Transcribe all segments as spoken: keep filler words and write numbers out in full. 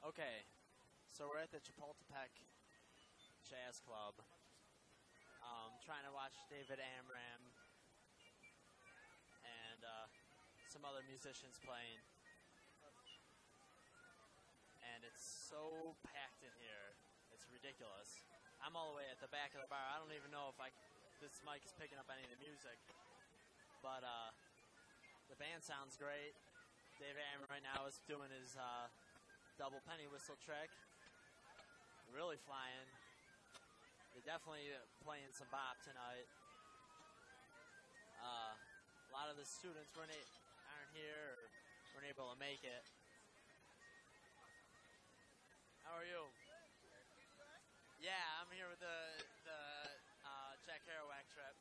Okay, so we're at the Chapultepec Jazz Club, um, trying to watch David Amram and uh, some other musicians playing. And it's so packed in here, it's ridiculous. I'm all the way at the back of the bar. I don't even know if I, this mic is picking up any of the music, but uh, the band sounds great. David Amram right now is doing his uh, double penny whistle trick. Really flying. They're definitely playing some bop tonight. Uh, a lot of the students weren't aren't here or weren't able to make it. How are you? Yeah, I'm here with the the uh, Jack Kerouac trip.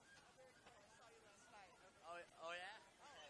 Oh, oh yeah.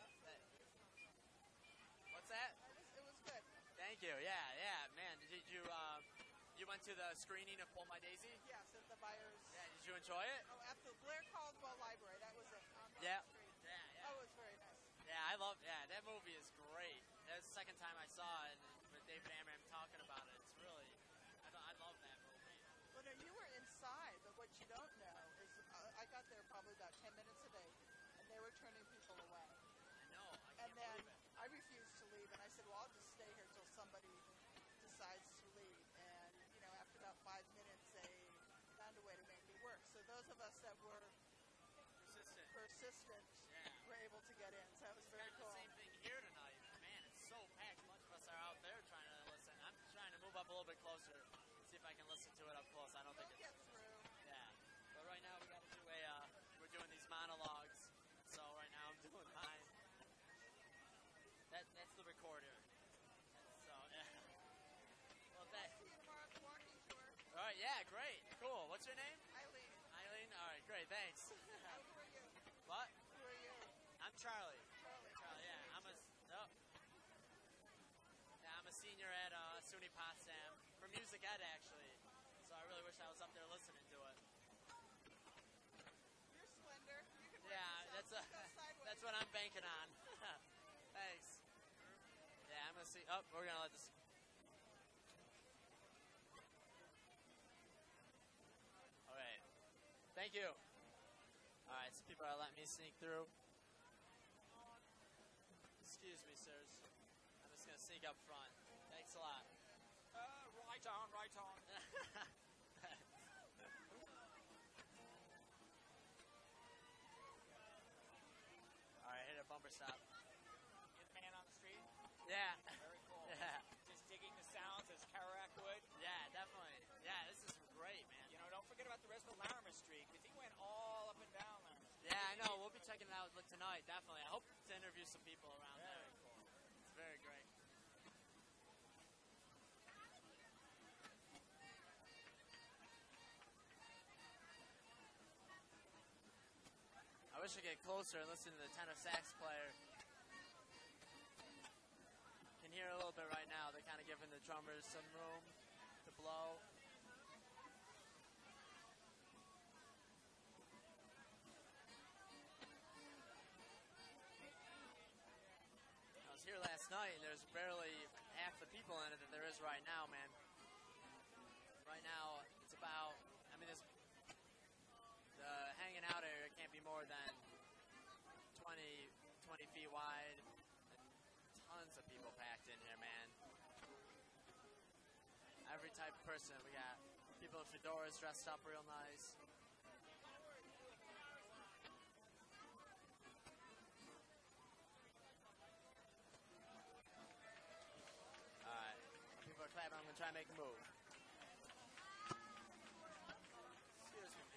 What's that? It was, it was good. Thank you. Yeah, yeah, man. Did you um, you went to the screening of Pull My Daisy? Yes, at the Byers. Yeah. Did you enjoy it? Oh, absolutely. Blair Caldwell Library. That was it. On Broad Yeah. Street. Yeah, yeah. Oh, it was very nice. Yeah, I love. Yeah, that movie is great. That was the second time I saw it, and with David Amram talking about it, it's really. I, I love that movie. Well, no, you were inside, but what you don't know is uh, I got there probably about ten minutes a day, and they were turning people away. No, I and can't then believe it. I refused to leave, and I said, well, I'll just stay here till somebody decides to leave. And, you know, after about five minutes, they found a way to make it work. So those of us that were Persistent. persistent Yeah. were able to get in. So that was very Kind of cool. the same thing here tonight. Man, it's so packed. A bunch of us are out there trying to listen. I'm trying to move up a little bit closer, see if I can listen to it up close. I don't We'll think get it's. through. Yeah. But right now we got to do a. Uh, we're doing these monologues. So right now I'm doing mine. That that's the recorder. So yeah. Well, that. See you tomorrow at the walking tour. All right. Yeah. Great. Cool. What's your name? Eileen, Eileen. All right. Great. Thanks. how who are you? What? Who are you? I'm Charlie. Charlie. Charlie. Yeah. I'm a. Oh. Yeah, I'm a senior at uh, SUNY Potsdam for music ed actually. So I really wish I was up there listening to it. You're slender. You can work Yeah, yourself. that's a, Just go sideways. that's what I'm banking on. Thanks. Yeah, I'm gonna see. Oh, we're gonna let this. All right. Thank you. All right, so people are letting me sneak through. Excuse me, sirs. I'm just gonna sneak up front. Thanks a lot. Uh, right on, right on. All right, hit a bumper stop. You're the man on the street. Yeah. Very cool. Yeah. Just digging the sounds as Kerouac would. Yeah, definitely. Yeah, this is great, man. You know, don't forget about the rest of Larimer Street, because he went all up and down Larimer Street. Yeah, I know. We'll be checking it out tonight, definitely. I hope to interview some people around Very there. cool. It's very great. I wish I could get closer and listen to the tenor sax player. Can hear a little bit right now. They're kind of giving the drummers some room to blow. I was here last night and there's barely half the people in it that there is right now, man. Right now, it's about, I mean, there's, the hanging out area can't be more than twenty, twenty feet wide. And tons of people packed in here, man. Every type of person. We got people in fedoras dressed up real nice. Alright. People are clapping. I'm going to try and make a move. Excuse me.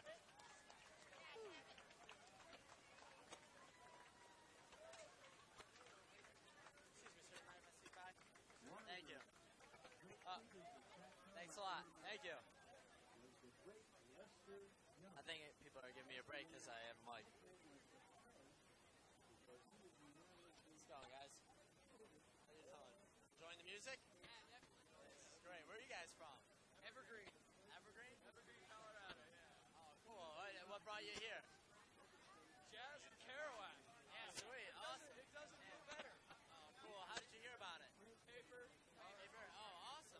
Excuse me, sir. Mind if I sit back? Thank you. Uh, thanks a lot. Thank you. I think it, people are giving me a break because I have a mic. Let's go, guys. How you doing? Enjoying the music? Yeah, definitely. This is great. Where are you guys from? Evergreen. Evergreen? Evergreen, Colorado, yeah. Oh, cool. What, what brought you here? Jazz and Kerouac. Yeah, sweet. Awesome. It doesn't get better. Oh, cool. How did you hear about it? Paper. Paper. Oh, awesome.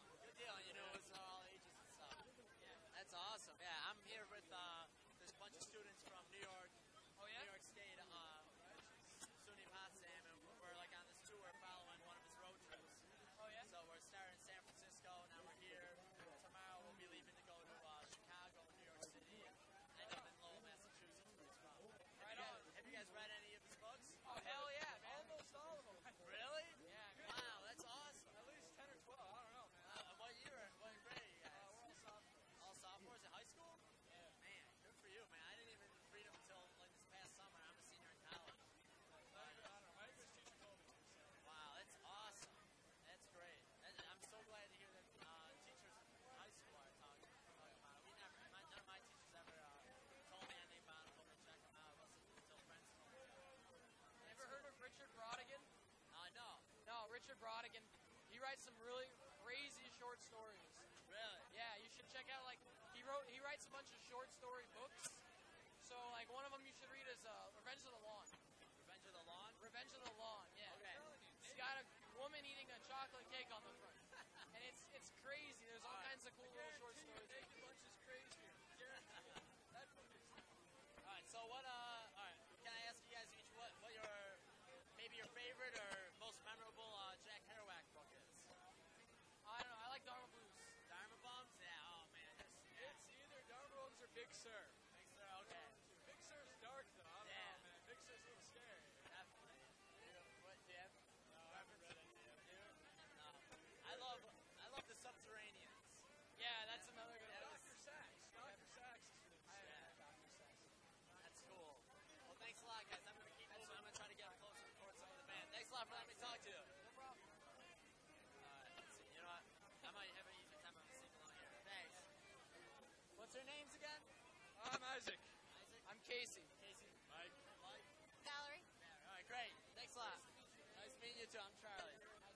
writes some really crazy short stories. Really? Yeah, you should check out, like, he wrote, he writes a bunch of short story books. So, like, one of them you should read is uh, Revenge of the Lawn. Revenge of the Lawn? Revenge of the Lawn, yeah. Okay. It's got a woman eating a chocolate cake on the front. And it's it's crazy. There's all kinds of cool little short stories. Naked Lunch is crazier. That book is. All right. So what? Uh. All right. Can I ask you guys each what what your maybe your favorite or most memorable uh, Jack Kerouac book is? I don't know. I like Dharma Blues. Dharma Bums? Yeah. Oh man. That's, yeah. It's either Dharma Bums or Big Sur. Big Sur. Okay. Big Sur's dark though. I don't Yeah. know, man. Big Sur's a little scary. Definitely. You, what? Do you have? No, I haven't read any yet. You? No. I love I love the Subterraneans. Yeah, that's another good That one. was- Doctor Sachs. Doctor Sachs is really Yeah. sad. Doctor Sachs. That's cool. Well, thanks a lot, guys. I'm gonna keep moving. I'm gonna try to get closer towards some of the band. Thanks a lot for letting me talk to you. No problem. Alright, let's see. You know what? I might have an easier time. I'm gonna sing along here. Thanks. What's their names again? I'm Isaac. Isaac? I'm Casey. Casey? Mike? Mike? Valerie? Yeah, alright, great. Thanks a lot. Nice meeting you too. I'm Charlie.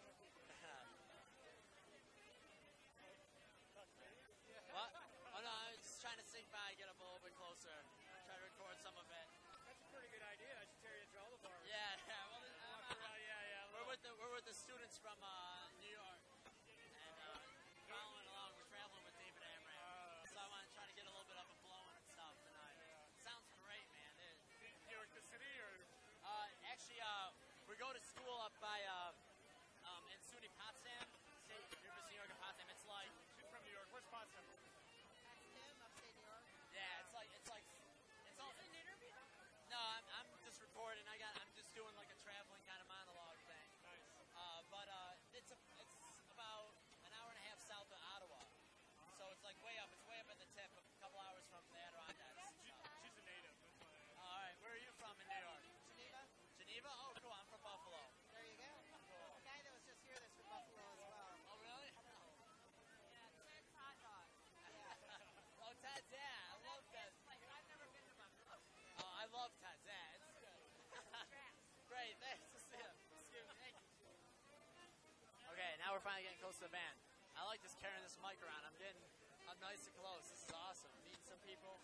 What? Oh no, I was just trying to sing by, get up a little bit closer, try to record some of it. That's a pretty good idea. I should tear you into all the bars. Yeah, yeah. Well, Walk uh, around, yeah, yeah. we're with the we're with the students from uh, New York, and uh, following along. We're traveling with David Amram, Uh, so I want to try to get a little bit up and blowing and stuff tonight. Sounds great, man. It, New York City or? uh, actually, uh, we go to school up by uh, um, in SUNY Potsdam, State University of New York in Potsdam. It's like She's from New York. Where's Potsdam? That's Tim, upstate New York. yeah, it's like it's like it's all. No, I'm I'm just recording. I got I'm just doing like a traveling kind of monologue thing. Nice. Uh, but uh, it's a, it's about an hour and a half south of Ottawa, so it's like way up. It's way up at the tip, a couple hours from the Adirondacks. She, she's a native. That's why. All right, where are you from in New York? Geneva? Geneva? Oh, cool. I'm from Buffalo. There you go. Cool. The guy that was just here that's from Buffalo as well. Oh, really? Yeah, Ted's hot dog. Yeah. Oh, Ted's, yeah. I love Ted's. I've never been to Buffalo. Oh, I love Ted's. Yeah, it's good. Great. Thanks. See you. See you. Thank you. Okay, now we're finally getting close to the band. I like just carrying this mic around. I'm getting up nice and close. This is awesome. Meeting some people.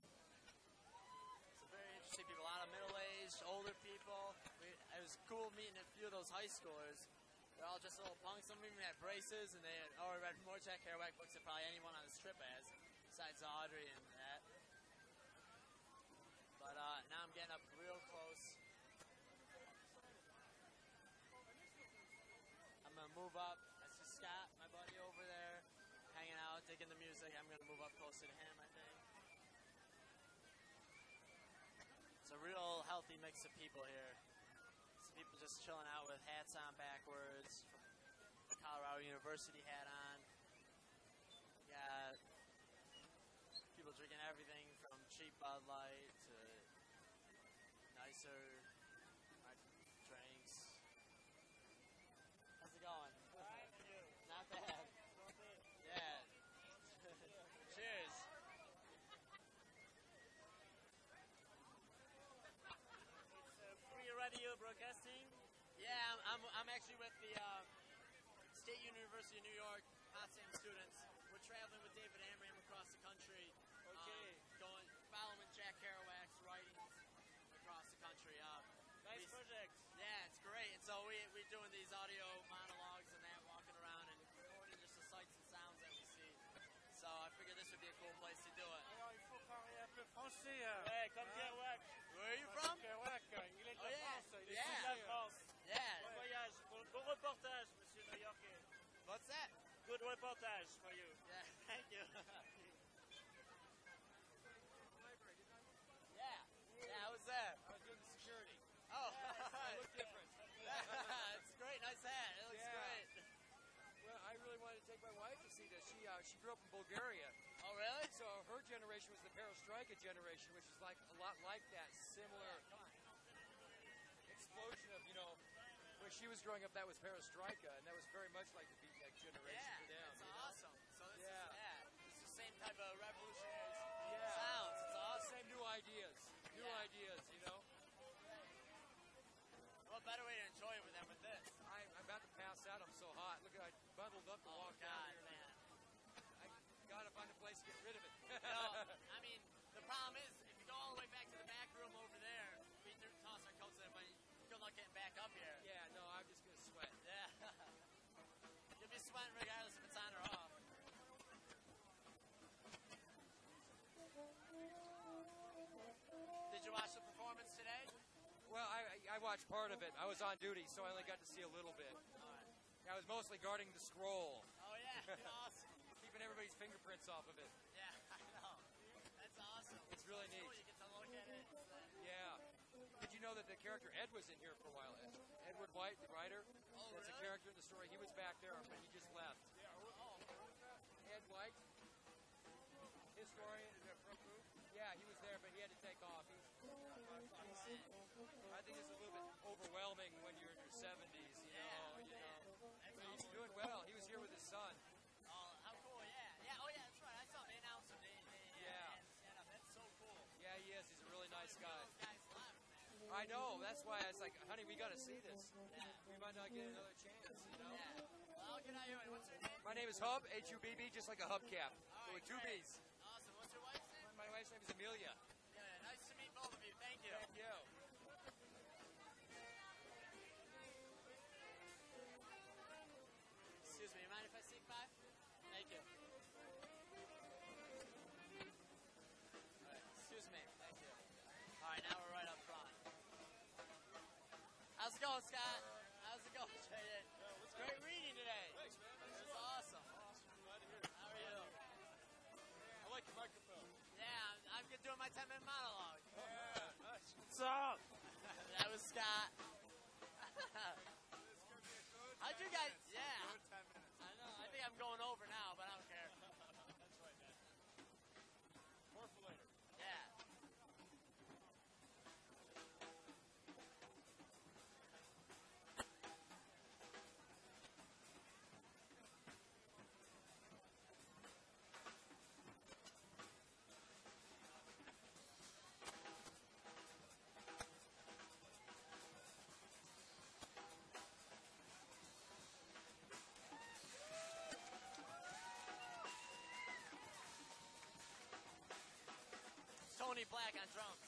Some very interesting people. A lot of middle-aged, older people. We, it was cool meeting a few of those high schoolers. They're all just little punks. Some of them even had braces, and they had already read more Jack Kerouac books than probably anyone on this trip has, besides Audrey and that. But uh, now I'm getting up real close. I'm gonna move up. I see Scott, my buddy over there, hanging out, digging the music. I'm gonna move up closer to him, I think. It's a real healthy mix of people here. Some people just chilling out with hats on backwards, Colorado University hat on. Got people drinking everything from cheap Bud Light to nicer drinks. How's it going? Not bad. Yeah. Cheers. It's uh, free radio broadcasting. Yeah, I'm, I'm, I'm actually with the um, State University of New York Potsdam students. We're traveling with David Amram across the country. Okay. Um, going, following Jack Kerouac's writings across the country. Uh, Nice we- project. Yeah, it's great. And so we, we're doing these audio monologues and that, walking around and recording just the sights and sounds that we see. So I figured this would be a cool place to do it. Alors, il faut parler un peu français. hein. Ouais, comme Hein? Kerouac. Where are you Parce from? que Kerouac, il est de Oh, la yeah. France. Il est Yeah. de La la France. Yeah. Bon voyage. Bon, bon reportage, monsieur New-Yorkais. What's that? Good reportage for you. Yeah, thank you. yeah. Yeah, I was there. I was doing security. Oh, I look different. it's great. Nice hat. It looks Yeah. great. Well, I really wanted to take my wife to see this. She uh, she grew up in Bulgaria, Oh, really? so her generation was the Perestroika generation, which is like a lot like that, similar explosion of you know. When she was growing up, that was Perestroika, and that was very much like the beatnik generation Yeah, for them. it's you know? awesome. So this Yeah. is yeah, this is the same type of revolutionary Yeah. sounds. It's awesome. Same new ideas, new Yeah. ideas. You know, What better way to enjoy it with them with this? I, I'm about to pass out. I'm so hot. Look at I watched part of it. I was on duty, so I only got to see a little bit. I was mostly guarding the scroll, Oh yeah, awesome. keeping everybody's fingerprints off of it. Yeah, I know. That's awesome. It's really Cool, neat. you get to look at it. It's, uh, Yeah. Did you know that the character Ed was in here for a while? Ed- Edward White, the writer. Oh, That's a really? character in the story. He was back there, but he just left. Oh, Ed White, historian. Yeah, he was there, but he had to take off. He's, I think it's a little bit overwhelming when you're in your seventies, you know. Yeah, You know. that's But he's awesome. doing well. He was here with his son. Oh, how cool! Yeah, yeah. Oh, yeah. That's right. I saw they announced him. They, they, Yeah. had him stand up. That's so cool. Yeah, he is. He's a really nice guy. Those guys left, man. I know. That's why I was like, honey, we got to see this. Yeah. We might not get another chance, you know. Yeah. Well, good night, you. What's your name? My name is Hub, H U B B, just like a hubcap. All So right, with two great. B's. Awesome. What's your wife's name? My wife's name is Amelia. Yeah, nice to meet both of you. Thank you. Thank you. Excuse me. You mind if I sneak by? Thank you. All right. Excuse me. Thank you. All right. Now we're right up front. How's it going, Scott? How's it going, Jay? It's great reading today. Thanks, man. This is awesome. Awesome. Glad to hear it. How are you? I like your microphone. Yeah, I'm, I'm good doing my ten-minute monologue. Yeah, nice. What's up? That was Scott. How'd you guys? Yeah. Good ten minutes. I know. I think I'm going over now, but I don't care. That's right, man. More for later. Yeah. Tony Black on drums.